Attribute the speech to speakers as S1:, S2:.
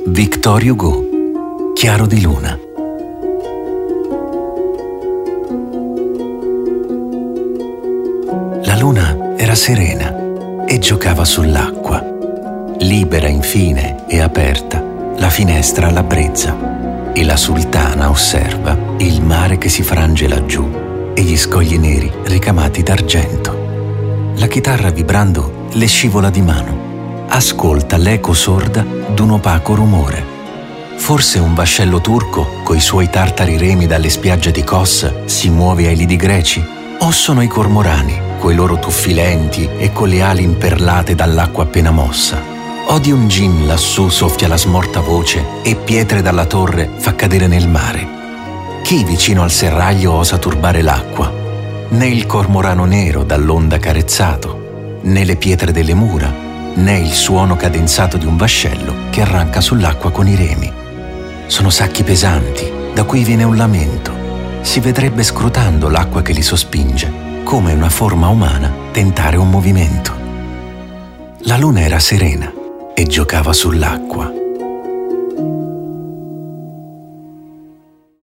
S1: Victor Hugo, Chiaro di luna. La luna era serena e giocava sull'acqua. Libera infine e aperta, la finestra alla brezza, e la sultana osserva il mare che si frange laggiù e gli scogli neri ricamati d'argento. La chitarra vibrando le scivola di mano. Ascolta l'eco sorda d'un opaco rumore. Forse un vascello turco, coi suoi tartari remi dalle spiagge di Kos, si muove ai lidi greci? O sono i cormorani, coi loro tuffi lenti e con le ali imperlate dall'acqua appena mossa? O di un gin lassù soffia la smorta voce e pietre dalla torre fa cadere nel mare? Chi vicino al serraglio osa turbare l'acqua? Né il cormorano nero dall'onda carezzato, né le pietre delle mura, né il suono cadenzato di un vascello che arranca sull'acqua con i remi. Sono sacchi pesanti, da cui viene un lamento. Si vedrebbe scrutando l'acqua che li sospinge, come una forma umana tentare un movimento. La luna era serena e giocava sull'acqua.